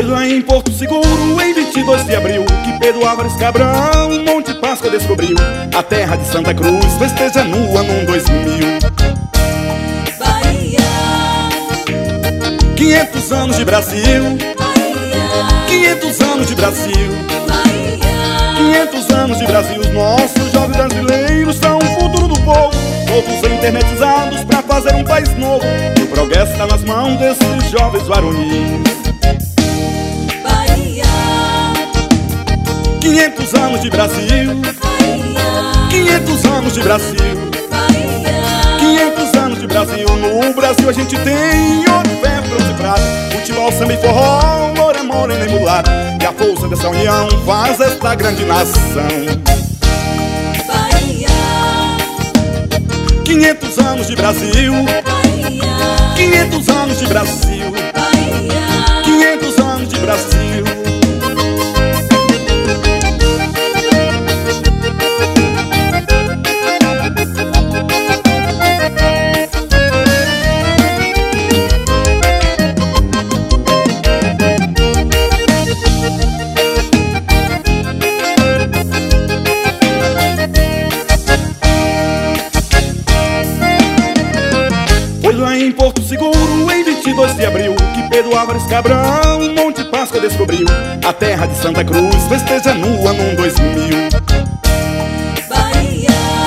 Foi lá em Porto Seguro, em 22 de abril, que Pedro Álvares Cabral, Monte Páscoa descobriu. A terra de Santa Cruz festeja no ano 2000. Bahia, 500 anos de Brasil, Bahia, 500 anos de Brasil, Bahia, 500 anos de Brasil. Os nossos jovens brasileiros são o futuro do povo, todos internetizados pra fazer um país novo. O progresso tá nas mãos desses jovens varonis. Bahia, 500 anos de Brasil, Bahia, 500 anos de Brasil, Bahia, 500 anos de Brasil. No Brasil a gente tem ouro, ferro, bronze e prata, futebol, samba e forró, loura, morena e mulata. E a força dessa união faz esta grande nação. Bahia, 500 anos de Brasil, Bahia, 500 anos de Brasil, Bahia, 500 anos de Brasil. Foi lá em Porto Seguro, em 22 de abril, que Pedro Álvares Cabral, Monte Páscoa descobriu. A terra de Santa Cruz festeja no ano 2000. Bahia,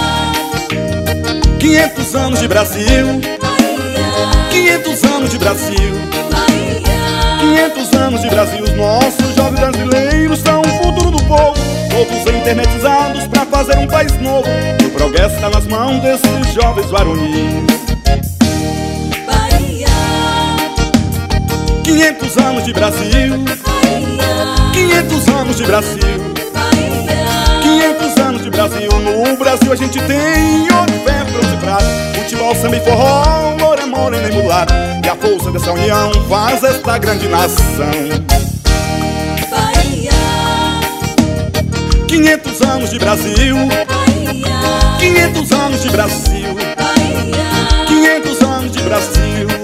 500 anos de Brasil, Bahia, 500 anos de Brasil, Bahia, 500 anos de Brasil. Os nossos jovens brasileiros são o futuro do povo, todos internetizados pra fazer um país novo. O progresso tá nas mãos desses jovens varonis. Bahia, 500 anos de Brasil, Bahia, 500 anos de Brasil, Bahia, 500 anos de Brasil. No Brasil a gente tem ouro, ferro, bronze e prata, futebol, samba e forró, loura, morena e mulata. E a força dessa união faz esta grande nação. Bahia, 500 anos de Brasil, Bahia, 500 anos de Brasil, Bahia, 500 anos de Brasil,